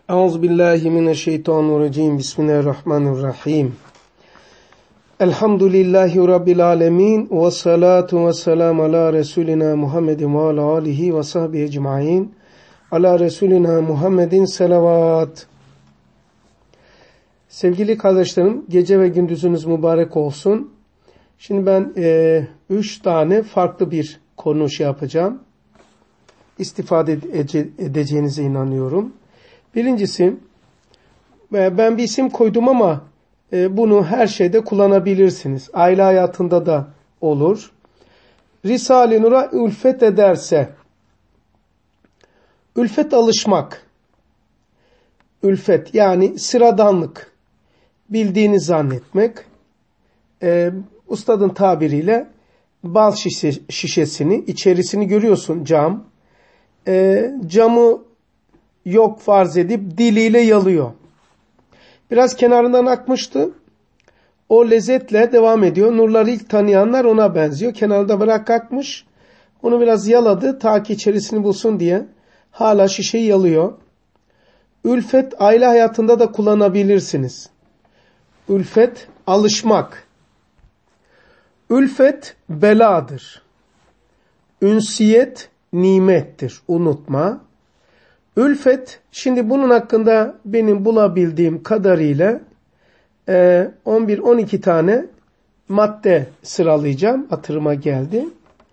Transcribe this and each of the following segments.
Euzubillahimineşşeytanirracim. Bismillahirrahmanirrahim. Elhamdülillahi Rabbil alemin. Ve salatu ve selamu ala Resulina Muhammedin ve ala alihi ve sahbihi ecma'in. Ala Resulina Muhammedin selavat. Sevgili kardeşlerim, gece ve gündüzünüz mübarek olsun. Şimdi ben 3 tane farklı bir konu yapacağım. İstifade edeceğinize inanıyorum. Birincisi, ben bir isim koydum ama bunu her şeyde kullanabilirsiniz. Aile hayatında da olur. Risale-i Nur'a ülfet ederse, ülfet alışmak, ülfet yani sıradanlık, bildiğini zannetmek, ustadın tabiriyle bal şişesini, içerisini görüyorsun cam, camı yok farz edip diliyle yalıyor. Biraz kenarından akmıştı. O lezzetle devam ediyor. Nurları ilk tanıyanlar ona benziyor. Kenarda bırak akmış. Onu biraz yaladı ta ki içerisini bulsun diye. Hala şişeyi yalıyor. Ülfet aile hayatında da kullanabilirsiniz. Ülfet alışmak. Ülfet beladır. Ünsiyet nimettir. Unutma. Ülfet, şimdi bunun hakkında benim bulabildiğim kadarıyla 11-12 tane madde sıralayacağım. Hatırıma geldi.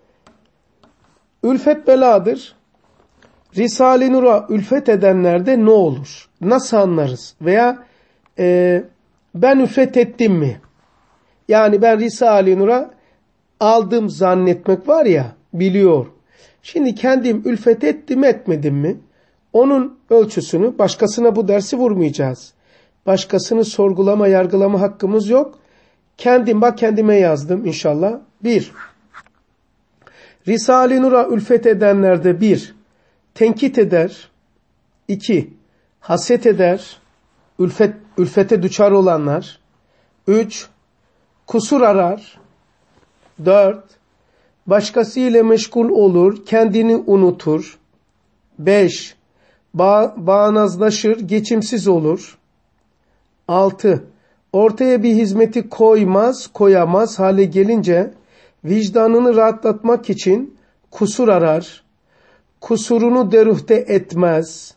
Ülfet beladır. Risale-i Nur'a ülfet edenlerde ne olur? Nasıl anlarız? Veya ben ülfet ettim mi? Yani ben Risale-i Nur'a aldım zannetmek var ya, biliyor. Şimdi kendim ülfet ettim etmedim mi? Onun ölçüsünü, başkasına bu dersi vurmayacağız. Başkasını sorgulama, yargılama hakkımız yok. Kendime yazdım inşallah. 1. Risale-i Nur'a ülfet edenlerde 1. Tenkit eder. 2. Haset eder. Ülfete düçar olanlar. 3. Kusur arar. 4. Başkasıyla meşgul olur, kendini unutur. 5. Bağnazlaşır, geçimsiz olur. 6. Ortaya bir hizmeti koyamaz hale gelince vicdanını rahatlatmak için kusur arar. Kusurunu deruhte etmez.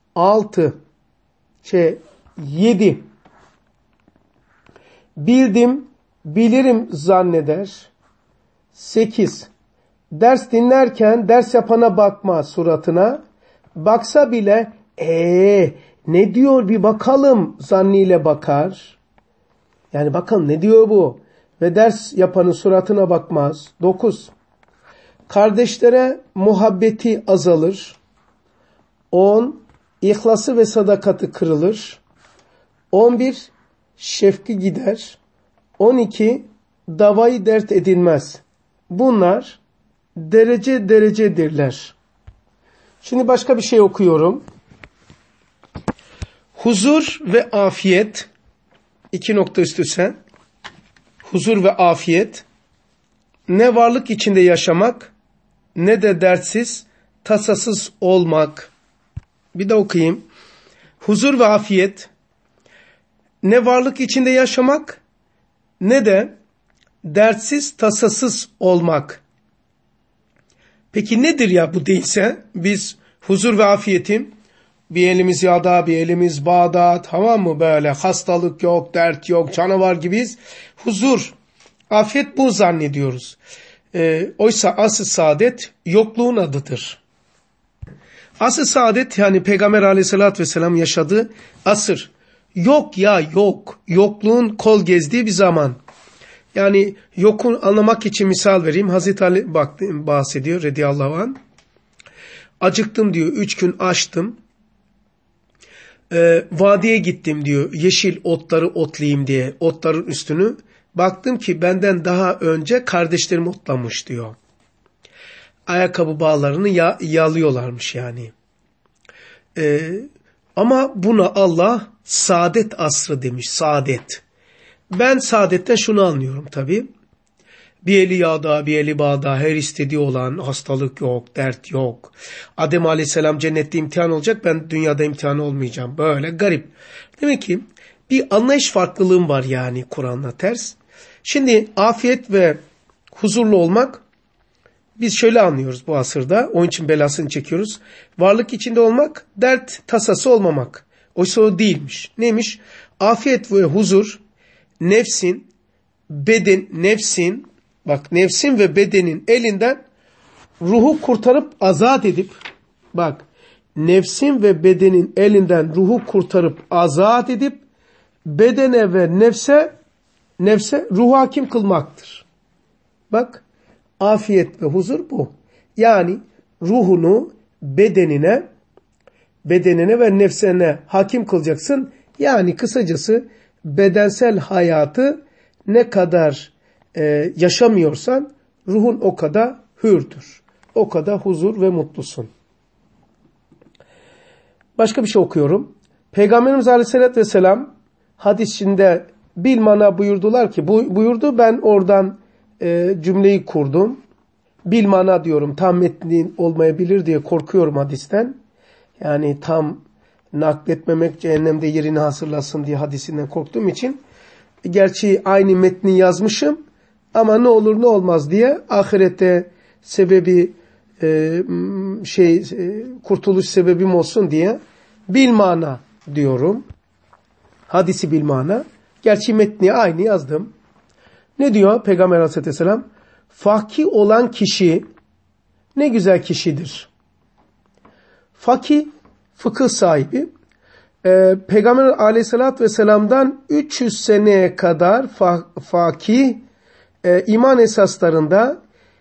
7. Bilirim zanneder. 8. Ders dinlerken ders yapana bakma suratına. Baksa bile ne diyor bir bakalım zanniyle bakar. Yani bakalım ne diyor bu. Ve ders yapanın suratına bakmaz. 9. Kardeşlere muhabbeti azalır. 10. İhlası ve sadakati kırılır. 11. Şefki gider. 12. Davayı dert edilmez. Bunlar derecedirler. Şimdi başka bir şey okuyorum. Huzur ve afiyet. 2 nokta üst üste. Huzur ve afiyet. Ne varlık içinde yaşamak, ne de dertsiz, tasasız olmak. Bir de okuyayım. Huzur ve afiyet. Ne varlık içinde yaşamak, ne de dertsiz, tasasız olmak. Peki nedir ya bu değilse? Biz huzur ve afiyetin bir elimiz yağda, bir elimiz bağda, tamam mı böyle? Hastalık yok, dert yok, canavar gibiyiz. Huzur, afiyet bu zannediyoruz. Oysa asıl saadet yokluğun adıdır. Asıl saadet yani Peygamber aleyhissalatü vesselam yaşadığı asır. Yok ya yok. Yokluğun kol gezdiği bir zaman. Yani yokun anlamak için misal vereyim. Hazreti Ali bahsediyor radıyallahu anh. Acıktım diyor. 3 gün açtım. Vadiye gittim diyor. Yeşil otları otlayayım diye. Otların üstünü. Baktım ki benden daha önce kardeşlerim otlamış diyor. Ayakkabı bağlarını yalıyorlarmış yani. Ama buna Allah saadet asrı demiş. Saadet. Ben saadetten şunu anlıyorum tabii. Bir eli yağda, bir eli bağda, her istediği olan, hastalık yok, dert yok. Adem Aleyhisselam cennette imtihan olacak, ben dünyada imtihan olmayacağım. Böyle garip. Demek ki bir anlayış farklılığım var yani Kur'an'la ters. Şimdi afiyet ve huzurlu olmak, biz şöyle anlıyoruz bu asırda. Onun için belasını çekiyoruz. Varlık içinde olmak, dert tasası olmamak. Oysa o değilmiş. Neymiş? Afiyet ve huzur, nefsin ve bedenin elinden ruhu kurtarıp azat edip, nefsin ve bedenin elinden ruhu kurtarıp azat edip, bedene ve nefse ruhu hakim kılmaktır. Afiyet ve huzur bu. Yani ruhunu bedenine ve nefsine hakim kılacaksın. Yani kısacası bedensel hayatı ne kadar yaşamıyorsan ruhun o kadar hürdür. O kadar huzur ve mutlusun. Başka bir şey okuyorum. Peygamberimiz Aleyhisselatü Vesselam hadisinde bilmana buyurdular ki, buyurdu, ben oradan cümleyi kurdum. Bilmana diyorum, tam metnin olmayabilir diye korkuyorum hadisten. Yani tam nakletmemek cehennemde yerini hasırlasın diye hadisinden korktuğum için. Gerçi aynı metni yazmışım ama ne olur ne olmaz diye ahirette sebebi kurtuluş sebebim olsun diye bilmana diyorum. Hadisi bilmana. Gerçi metni aynı yazdım. Ne diyor Peygamber Aleyhisselam? Fakih olan kişi ne güzel kişidir. Fakih, fıkıh sahibi. Peygamber Aleyhisselatü Vesselam'dan 300 seneye kadar fakih, iman esaslarında,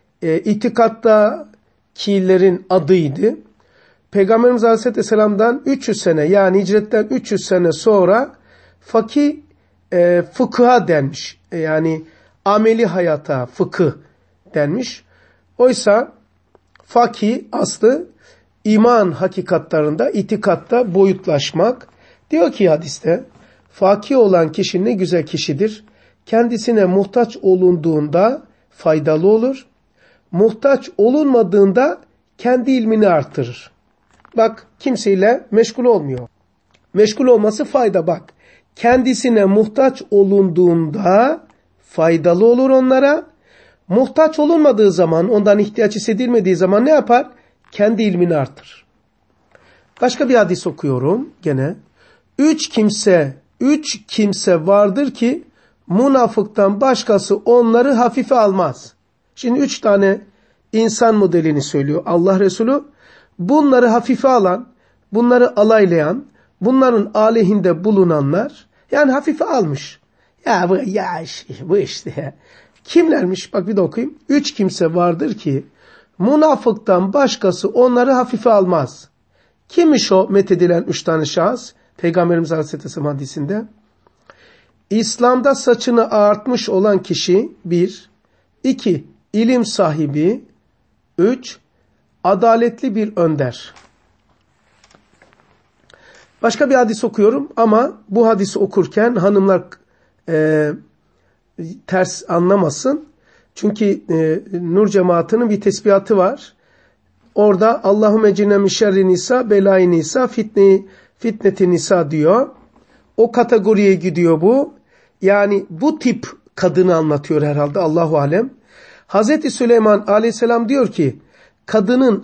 itikattakilerin adıydı. Peygamberimiz Aleyhisselatü Vesselam'dan 300 sene, yani hicretten 300 sene sonra fakih, fıkıha denmiş. Yani ameli hayata fıkıh denmiş. Oysa fakih aslı iman hakikatlarında, itikatta boyutlaşmak. Diyor ki hadiste, fakih olan kişi ne güzel kişidir. Kendisine muhtaç olunduğunda faydalı olur. Muhtaç olunmadığında kendi ilmini artırır. Kimseyle meşgul olmuyor. Meşgul olması fayda. Kendisine muhtaç olunduğunda faydalı olur onlara. Muhtaç olunmadığı zaman, ondan ihtiyaç hissedilmediği zaman ne yapar? Kendi ilmini artırır. Başka bir hadis okuyorum gene. Üç kimse vardır ki münafıktan başkası onları hafife almaz. Şimdi 3 tane insan modelini söylüyor Allah Resulü. Bunları hafife alan, bunları alaylayan, bunların aleyhinde bulunanlar, yani hafife almış. Bu işte. Kimlermiş? Bir de okuyayım. 3 kimse vardır ki münafıktan başkası onları hafife almaz. Kimmiş o methedilen 3 tane şahıs? Peygamberimiz Aleyhisselam hadisinde. İslam'da saçını ağartmış olan kişi 1. 2. İlim sahibi. 3. Adaletli bir önder. Başka bir hadis okuyorum ama bu hadisi okurken hanımlar ters anlamasın. Çünkü Nur cemaatinin bir tesbihatı var. Orada Allahümme cinne min şerri nisa, belai nisa, fitneti nisa diyor. O kategoriye gidiyor bu. Yani bu tip kadını anlatıyor herhalde, Allahu alem. Hazreti Süleyman Aleyhisselam diyor ki, kadının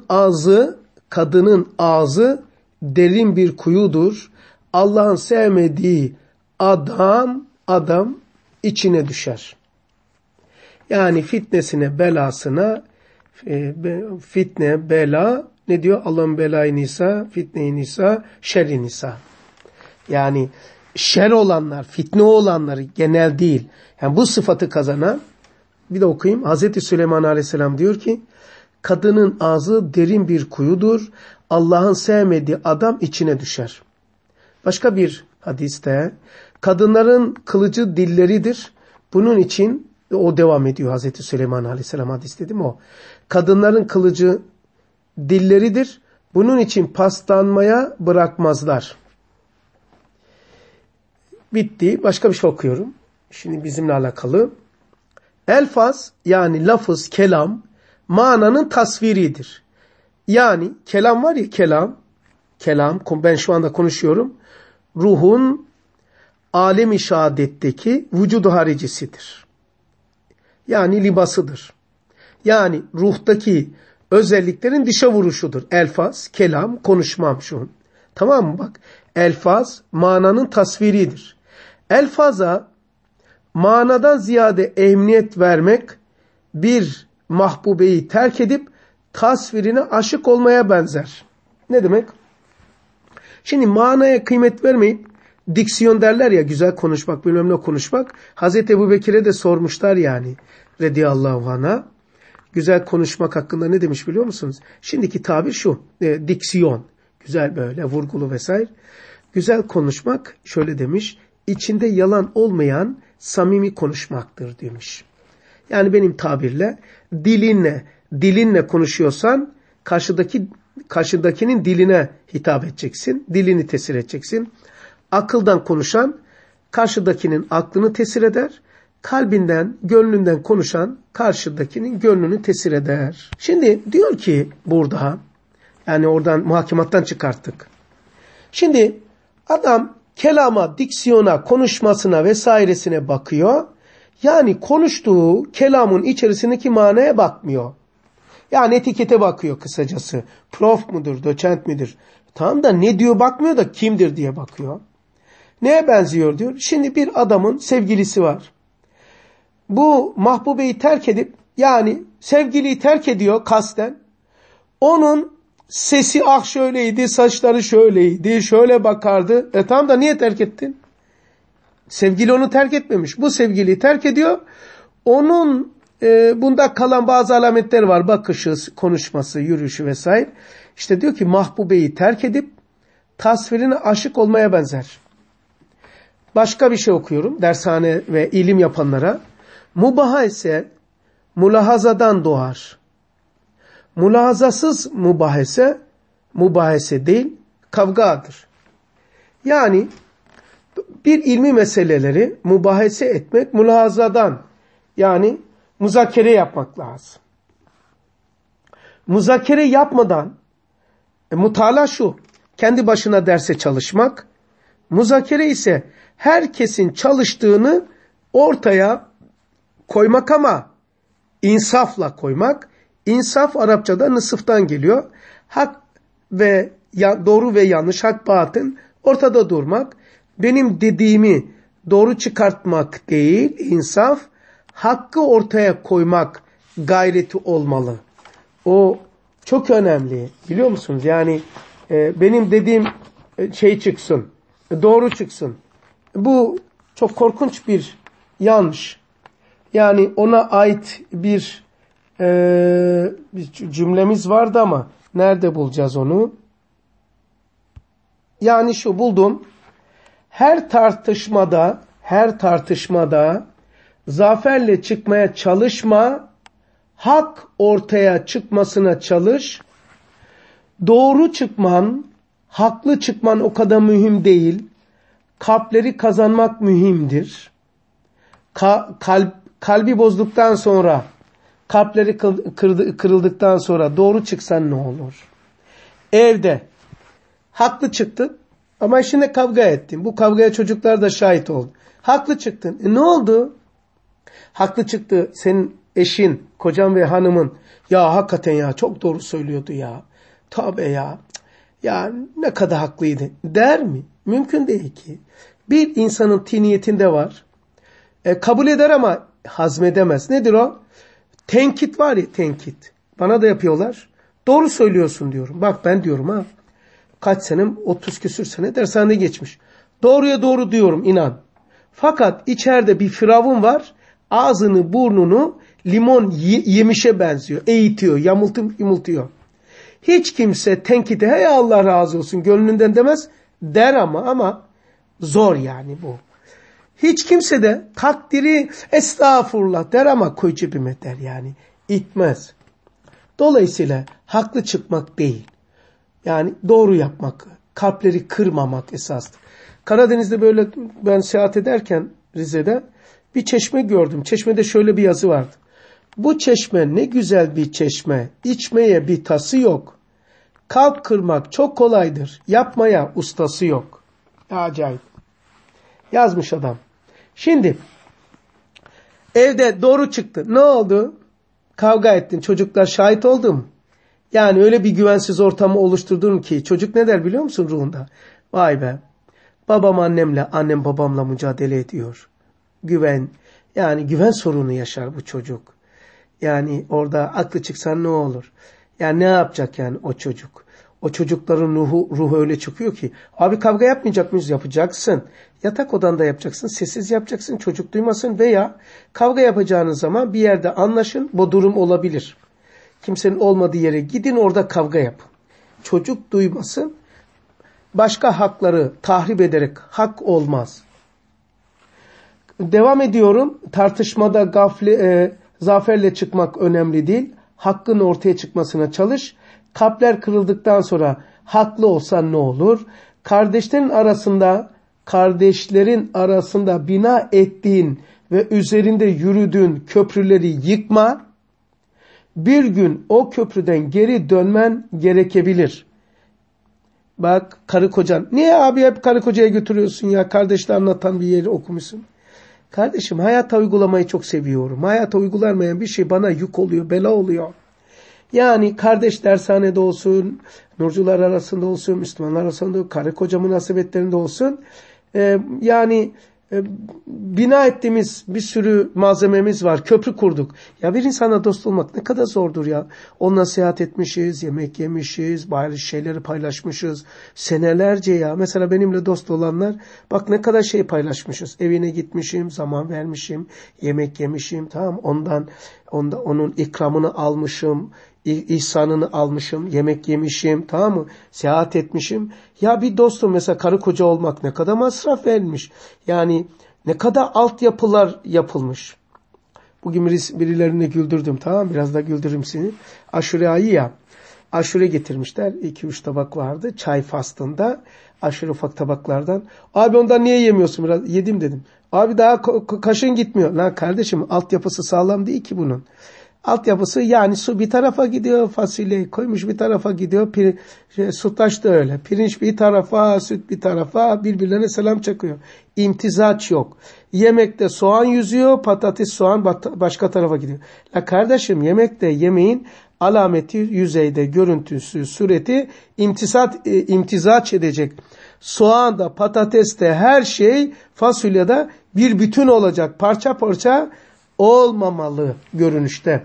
ağzı derin bir kuyudur. Allah'ın sevmediği adam içine düşer. Yani fitnesine, belasına, fitne, bela, ne diyor? Allah'ın belayı nisa, fitneyi nisa, şerri nisa. Yani şer olanlar, fitne olanları genel değil. Yani bu sıfatı kazanan, bir de okuyayım. Hazreti Süleyman Aleyhisselam diyor ki, kadının ağzı derin bir kuyudur. Allah'ın sevmediği adam içine düşer. Başka bir hadiste, kadınların kılıcı dilleridir. Bunun için o devam ediyor Hazreti Süleyman Aleyhisselam hadis dedim o. Kadınların kılıcı dilleridir. Bunun için paslanmaya bırakmazlar. Bitti. Başka bir şey okuyorum. Şimdi bizimle alakalı. Elfaz yani lafız, kelam mananın tasviridir. Yani kelam var ya, kelam ben şu anda konuşuyorum. Ruhun alem-i şehadetteki vücudu haricisidir. Yani libasıdır. Yani ruhtaki özelliklerin dışa vuruşudur. Elfaz, kelam, konuşmam şu. Tamam mı bak? Elfaz mananın tasviridir. Elfaza manadan ziyade ehemmiyet vermek bir mahbubeyi terk edip tasvirine aşık olmaya benzer. Ne demek? Şimdi manaya kıymet vermeyip diksiyon derler ya, güzel konuşmak, bilmem ne konuşmak. Hazreti Ebubekir'e de sormuşlar yani radıyallahu anh'a. Güzel konuşmak hakkında ne demiş biliyor musunuz? Şimdiki tabir şu, diksiyon. Güzel böyle vurgulu vesaire. Güzel konuşmak şöyle demiş, içinde yalan olmayan samimi konuşmaktır demiş. Yani benim tabirle dilinle konuşuyorsan karşıdakinin diline hitap edeceksin. Dilini tesir edeceksin. Akıldan konuşan karşıdakinin aklını tesir eder. Kalbinden, gönlünden konuşan karşıdakinin gönlünü tesir eder. Şimdi diyor ki burada, yani oradan muhakemattan çıkarttık. Şimdi adam kelama, diksiyona, konuşmasına vesairesine bakıyor. Yani konuştuğu kelamın içerisindeki manaya bakmıyor. Yani etikete bakıyor kısacası. Prof mudur, doçent midir? Tamam da ne diyor bakmıyor da kimdir diye bakıyor. Neye benziyor diyor. Şimdi bir adamın sevgilisi var. Bu mahbubeyi terk edip, yani sevgiliyi terk ediyor kasten. Onun sesi şöyleydi, saçları şöyleydi, şöyle bakardı. Tamam da niye terk ettin? Sevgili onu terk etmemiş. Bu sevgiliyi terk ediyor. Onun bunda kalan bazı alametler var. Bakışı, konuşması, yürüyüşü vesaire. İşte diyor ki mahbubeyi terk edip tasvirine aşık olmaya benzer. Başka bir şey okuyorum dershane ve ilim yapanlara. Mubaha ise mülahazadan doğar. Mülahazasız mübahese değil, kavgadır. Yani bir ilmi meseleleri mübahese etmek, mülahazadan, yani muzakere yapmak lazım. Muzakere yapmadan, mutala şu, kendi başına derse çalışmak, muzakere ise herkesin çalıştığını ortaya koymak ama insafla koymak. İnsaf Arapçada nısıftan geliyor. Hak ve doğru ve yanlış, hak batıl ortada durmak. Benim dediğimi doğru çıkartmak değil, insaf, hakkı ortaya koymak gayreti olmalı. O çok önemli, biliyor musunuz? Yani benim dediğim şey çıksın, doğru çıksın. Bu çok korkunç bir yanlış. Yani ona ait bir cümlemiz vardı ama nerede bulacağız onu? Yani şu buldum. Her tartışmada zaferle çıkmaya çalışma, hak ortaya çıkmasına çalış. Doğru çıkman, haklı çıkman o kadar mühim değil. Kalpleri kazanmak mühimdir. Kalbi bozduktan sonra, kalpleri kırıldıktan sonra doğru çıksan ne olur? Evde haklı çıktın ama eşinle kavga ettin. Bu kavgaya çocuklar da şahit oldu. Haklı çıktın. Ne oldu? Haklı çıktı senin eşin, kocan ve hanımın. Ya hakikaten ya çok doğru söylüyordu ya. Tabii ya. Ya ne kadar haklıydı der mi? Mümkün değil ki. Bir insanın tiniyetinde var. Kabul eder ama hazmedemez. Nedir o? Tenkit var ya, tenkit. Bana da yapıyorlar. Doğru söylüyorsun diyorum. Bak ben diyorum ha. Kaç senem? 30 küsür sene dershanede geçmiş. Doğruya doğru diyorum, inan. Fakat içeride bir firavun var. Ağzını burnunu limon yemişe benziyor. Eğitiyor, yamultuyor. Hiç kimse tenkide hey Allah razı olsun gönlünden demez. Der ama zor yani bu. Hiç kimse de takdiri estağfurullah der ama koy cebime der yani. İtmez. Dolayısıyla haklı çıkmak değil. Yani doğru yapmak, kalpleri kırmamak esastır. Karadeniz'de böyle ben seyahat ederken Rize'de Bir çeşme gördüm. Çeşmede şöyle bir yazı vardı. Bu çeşme ne güzel bir çeşme. İçmeye bir tası yok. Kalp kırmak çok kolaydır. Yapmaya ustası yok. Acayip. Yazmış adam. Şimdi evde doğru çıktı. Ne oldu? Kavga ettin. Çocuklar şahit oldu mu? Yani öyle bir güvensiz ortamı oluşturdun ki çocuk ne der biliyor musun ruhunda? Vay be. Babam annemle, annem babamla mücadele ediyor. Güven. Yani güven sorunu yaşar bu çocuk. Yani orada aklı çıksa ne olur? Yani ne yapacak yani o çocuk? O çocukların ruhu öyle çıkıyor ki. Abi kavga yapmayacak mıyız? Yapacaksın. Yatak odanda yapacaksın. Sessiz yapacaksın. Çocuk duymasın veya kavga yapacağınız zaman bir yerde anlaşın. Bu durum olabilir. Kimsenin olmadığı yere gidin orada kavga yapın. Çocuk duymasın. Başka hakları tahrip ederek hak olmaz. Devam ediyorum. Tartışmada zaferle çıkmak önemli değil. Hakkın ortaya çıkmasına çalış. Kalpler kırıldıktan sonra haklı olsan ne olur? Kardeşlerin arasında bina ettiğin ve üzerinde yürüdüğün köprüleri yıkma. Bir gün o köprüden geri dönmen gerekebilir. Bak karı kocan. Niye abi hep karı kocaya götürüyorsun ya? Kardeşle anlatan bir yeri okumuşsun. Kardeşim hayata uygulamayı çok seviyorum. Hayata uygulanmayan bir şey bana yük oluyor, bela oluyor. Yani kardeş dershanede olsun, nurcular arasında olsun, Müslümanlar arasında, karı koca münasebetlerinde olsun. Bina ettiğimiz bir sürü malzememiz var. Köprü kurduk. Ya bir insana dost olmak ne kadar zordur ya. Onunla seyahat etmişiz, yemek yemişiz, bazı şeyleri paylaşmışız. Senelerce ya. Mesela benimle dost olanlar bak ne kadar şey paylaşmışız. Evine gitmişim, zaman vermişim, yemek yemişim. Tamam onun ikramını almışım. İhsanını almışım, yemek yemişim, tamam mı? Seyahat etmişim. Ya bir dostum mesela karı koca olmak ne kadar masraf vermiş. Yani ne kadar altyapılar yapılmış. Bugün birilerini güldürdüm, tamam mı? Biraz da güldürürüm seni. Aşure ayı ya. Aşure getirmişler. 2-3 tabak vardı. Çay faslında. Aşure ufak tabaklardan. Abi ondan niye yemiyorsun? Biraz yedim dedim. Abi daha kaşın gitmiyor. Lan kardeşim altyapısı sağlam değil ki bunun. Altyapısı yani su bir tarafa gidiyor, fasulyeyi koymuş bir tarafa gidiyor, sütlaç da öyle. Pirinç bir tarafa, süt bir tarafa, birbirlerine selam çakıyor. İmtizaç yok. Yemekte soğan yüzüyor, patates soğan başka tarafa gidiyor. La kardeşim yemekte yemeğin alameti, yüzeyde, görüntüsü, sureti imtizaç edecek. Soğanda, patateste her şey fasulyede bir bütün olacak. Parça parça olmamalı görünüşte.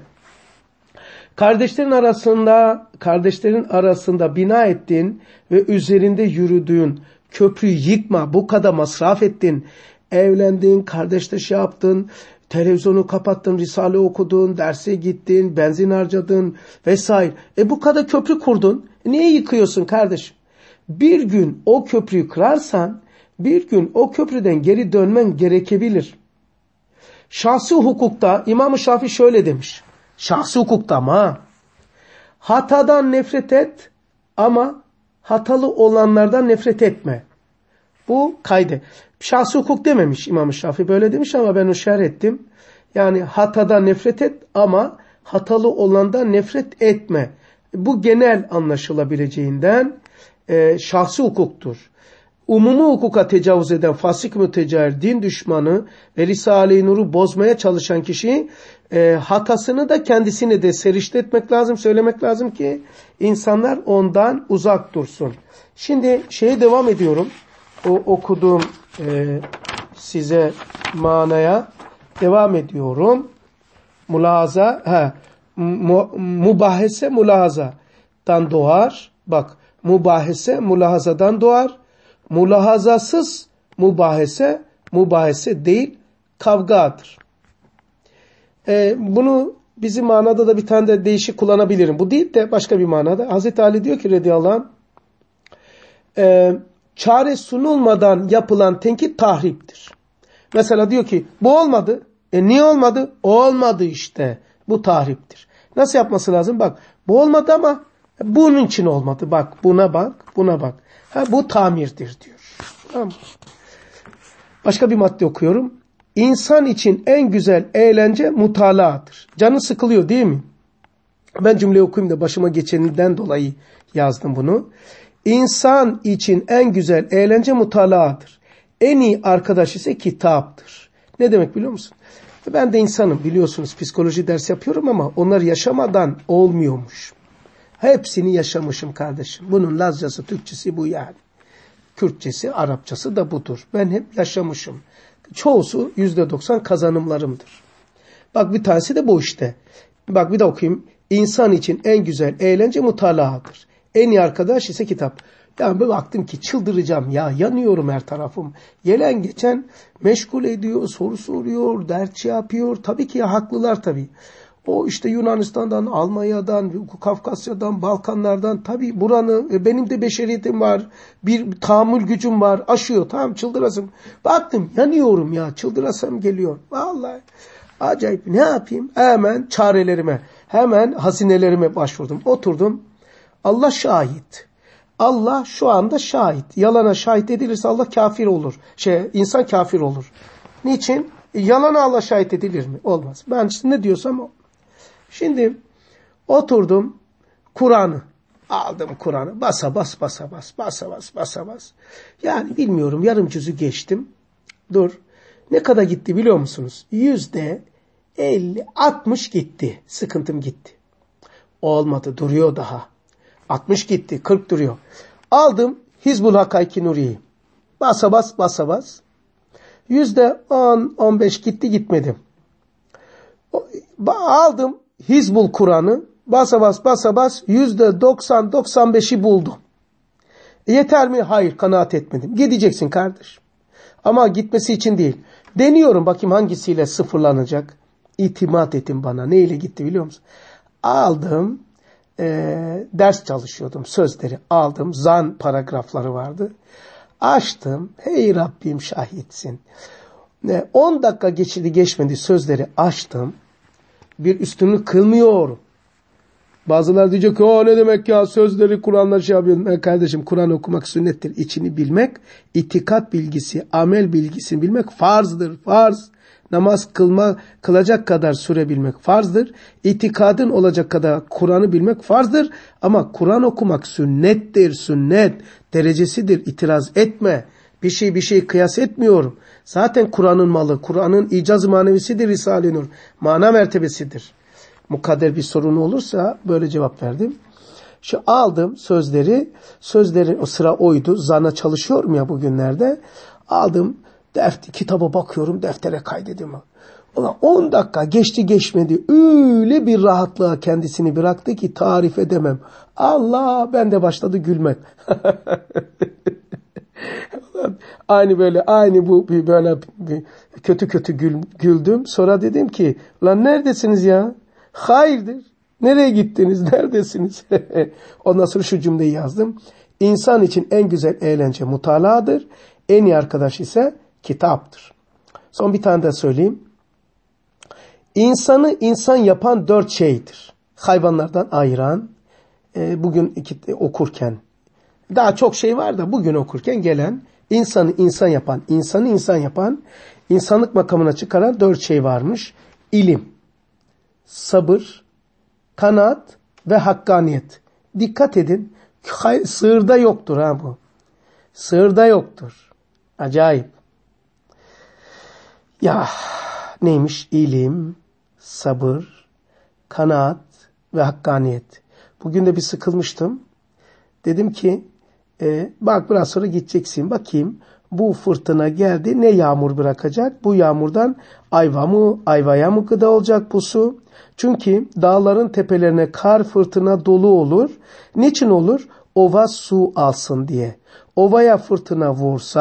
Kardeşlerin arasında bina ettin ve üzerinde yürüdüğün köprüyü yıkma. Bu kadar masraf ettin. Evlendin, kardeşle şey yaptın, televizyonu kapattın, risale okudun, derse gittin, benzin harcadın vesaire. Bu kadar köprü kurdun. Niye yıkıyorsun kardeşim? Bir gün o köprüyü kırarsan, bir gün o köprüden geri dönmen gerekebilir. Şahsi hukukta İmam-ı Şafii şöyle demiş. Şahsi hukukta ama hatadan nefret et ama hatalı olanlardan nefret etme. Bu kaydı. Şahsi hukuk dememiş İmam-ı Şafii böyle demiş ama ben o şerh ettim. Yani hatadan nefret et ama hatalı olandan nefret etme. Bu genel anlaşılabileceğinden şahsi hukuktur. Umumi hukuka tecavüz eden fasık mütecavir, din düşmanı ve Risale-i Nur'u bozmaya çalışan kişi hatasını da kendisini de serişletmek lazım, söylemek lazım ki insanlar ondan uzak dursun. Şimdi şeye devam ediyorum. O okuduğum size manaya devam ediyorum. Mubahese mülahazadan doğar. Bak mubahese mülahazadan doğar. Mulahazasız mübahese değil, kavgadır. Bunu bizim manada da bir tane de değişik kullanabilirim. Bu değil de başka bir manada. Hazreti Ali diyor ki radıyallahu anh, çare sunulmadan yapılan tenkit tahriptir. Mesela diyor ki bu olmadı. Niye olmadı? Olmadı işte. Bu tahriptir. Nasıl yapması lazım? Bak bu olmadı ama bunun için olmadı. Bak buna bak. Bu tamirdir diyor. Tamam. Başka bir madde okuyorum. İnsan için en güzel eğlence mutalaadır. Canı sıkılıyor değil mi? Ben cümleyi okuyayım da başıma geçeninden dolayı yazdım bunu. İnsan için en güzel eğlence mutalaadır. En iyi arkadaş ise kitaptır. Ne demek biliyor musun? Ben de insanım, biliyorsunuz, psikoloji dersi yapıyorum ama onları yaşamadan olmuyormuş. Hepsini yaşamışım kardeşim. Bunun Lazcası, Türkçesi bu yani. Kürtçesi, Arapçası da budur. Ben hep yaşamışım. Çoğusu %90 kazanımlarımdır. Bak bir tanesi de bu işte. Bak bir de okuyayım. İnsan için en güzel eğlence mutalaadır. En iyi arkadaş ise kitap. Yani bir baktım ki çıldıracağım ya, yanıyorum her tarafım. Gelen geçen meşgul ediyor, soru soruyor, dert yapıyor. Tabii ki ya, haklılar tabii. O işte Yunanistan'dan, Almanya'dan, Kafkasya'dan, Balkanlardan, tabii buranı, benim de beşeriyetim var, bir tahammül gücüm var, aşıyor, tamam, çıldırasım. Baktım yanıyorum ya, çıldırasım geliyor. Vallahi acayip, ne yapayım? Hemen çarelerime, hemen hazinelerime başvurdum. Oturdum, Allah şahit. Allah şu anda şahit. Yalana şahit edilirse Allah kafir olur. İnsan kafir olur. Niçin? Yalana Allah şahit edilir mi? Olmaz. Ben ne diyorsam o. Şimdi oturdum, Kur'an'ı aldım, Kur'an'ı basa bas. Yani bilmiyorum, yarım cüzü geçtim. Dur. Ne kadar gitti biliyor musunuz? %50, 60 gitti. Sıkıntım gitti. Olmadı, duruyor daha. 60 gitti, 40 duruyor. Aldım Hizbul Hakayki Nuri'yi. Basa bas. %10, 15 gitti, gitmedim. Aldım Hizbul Kur'an'ı. Basa bas. %90, 95'i buldum. Yeter mi? Hayır, kanaat etmedim. Gideceksin kardeş. Ama gitmesi için değil. Deniyorum, bakayım hangisiyle sıfırlanacak. İtimat ettin bana. Neyle gitti biliyor musun? Aldım. Ders çalışıyordum. Sözleri aldım. Zan paragrafları vardı. Açtım. Hey Rabbim şahitsin. 10 dakika geçmedi, sözleri açtım. Bir üstünlük kılmıyorum. Bazıları diyecek ki ne demek ya, sözleri Kur'an'la şey yapıyorum. Kardeşim, Kur'an okumak sünnettir. İçini bilmek, itikat bilgisi, amel bilgisini bilmek farzdır. Farz. Namaz kılacak kadar süre bilmek farzdır. İtikadın olacak kadar Kur'an'ı bilmek farzdır. Ama Kur'an okumak sünnettir. Sünnet derecesidir. İtiraz etme. Bir şey kıyas etmiyorum. Zaten Kur'an'ın malı, Kur'an'ın icaz-ı manevisidir Risale-i Nur. Mana mertebesidir. Mukadder bir sorunu olursa böyle cevap verdim. Aldım sözlerin o sıra oydu. Zana çalışıyorum ya bugünlerde. Aldım kitaba bakıyorum, deftere kaydediyorum. Ulan 10 dakika geçti geçmedi, öyle bir rahatlığa kendisini bıraktı ki tarif edemem. Allah, ben de başladı gülmek. Aynı böyle kötü güldüm. Sonra dedim ki ulan neredesiniz ya? Hayırdır? Nereye gittiniz? Neredesiniz? Ondan sonra şu cümleyi yazdım. İnsan için en güzel eğlence mutalaadır. En iyi arkadaş ise kitaptır. Son bir tane de söyleyeyim. İnsanı insan yapan 4 şeydir. Hayvanlardan ayıran, bugün okurken, daha çok şey var da bugün okurken gelen, insanı insan yapan, insanlık makamına çıkaran 4 şey varmış. İlim, sabır, kanaat ve hakkaniyet. Dikkat edin, sığırda yoktur bu. Sığırda yoktur. Acayip. Ya neymiş? İlim, sabır, kanaat ve hakkaniyet. Bugün de bir sıkılmıştım. Dedim ki bak biraz sonra gideceksin. Bakayım bu fırtına geldi, ne yağmur bırakacak? Bu yağmurdan ayvaya mı gıda olacak bu su? Çünkü dağların tepelerine kar fırtına dolu olur. Niçin olur? Ova su alsın diye. Ovaya fırtına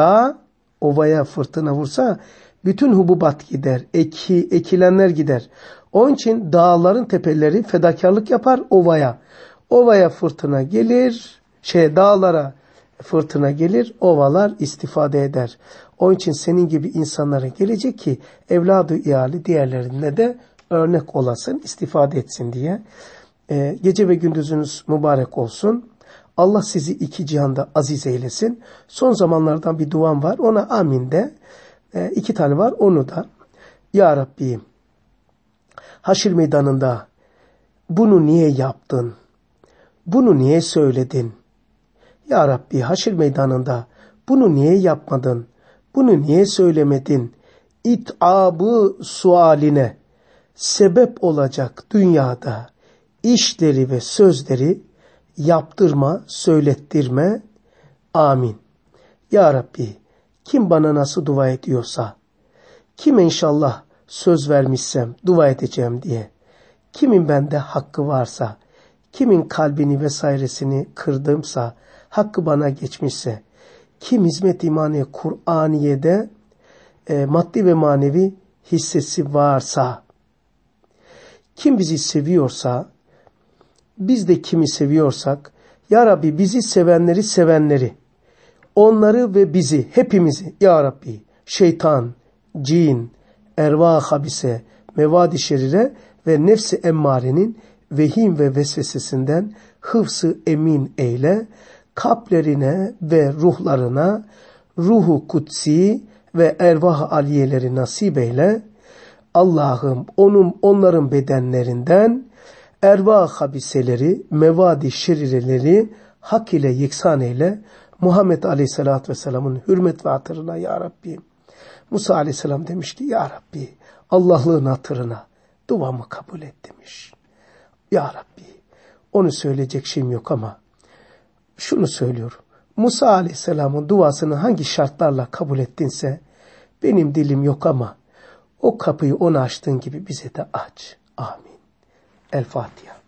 vursa bütün hububat gider. Ekilenler gider. Onun için dağların tepeleri fedakarlık yapar ovaya. Ovaya fırtına gelir. Dağlara fırtına gelir. Ovalar istifade eder. Onun için senin gibi insanlara gelecek ki evladı iyali diğerlerine de örnek olasın, istifade etsin diye. Gece ve gündüzünüz mübarek olsun. Allah sizi 2 cihanda aziz eylesin. Son zamanlardan bir duam var. Ona amin de. 2 tane var. Onu da Ya Rabbi, haşr meydanında bunu niye yaptın? Bunu niye söyledin? Ya Rabbi, haşr meydanında bunu niye yapmadın? Bunu niye söylemedin? İt'abı sualine sebep olacak dünyada işleri ve sözleri yaptırma, söylettirme. Amin. Ya Rabbi, kim bana nasıl dua ediyorsa, kim inşallah söz vermişsem dua edeceğim diye, kimin bende hakkı varsa, kimin kalbini vesairesini kırdımsa, hakkı bana geçmişse, kim hizmet imani Kur'aniye'de maddi ve manevi hissesi varsa, kim bizi seviyorsa, biz de kimi seviyorsak, Ya Rabbi bizi sevenleri, onları ve bizi, hepimizi, Ya Rabbi, şeytan, cin, ervah habise, mevadi şerire ve nefsi emmarenin vehim ve vesvesesinden hıfsı emin eyle, kalplerine ve ruhlarına ruhu kutsi ve ervah aliyeleri nasip eyle. Allah'ım onların bedenlerinden ervah habiseleri, mevadi şerireleri hak ile yeksan eyle. Muhammed Aleyhisselatü Vesselam'ın hürmet ve hatırına Ya Rabbi. Musa Aleyhisselam demiş ki Ya Rabbi, Allah'lığın hatırına duamı kabul et demiş. Ya Rabbi, onu söyleyecek şeyim yok ama şunu söylüyorum. Musa Aleyhisselam'ın duasını hangi şartlarla kabul ettinse benim dilim yok ama o kapıyı ona açtığın gibi bize de aç. Amin. El Fatiha.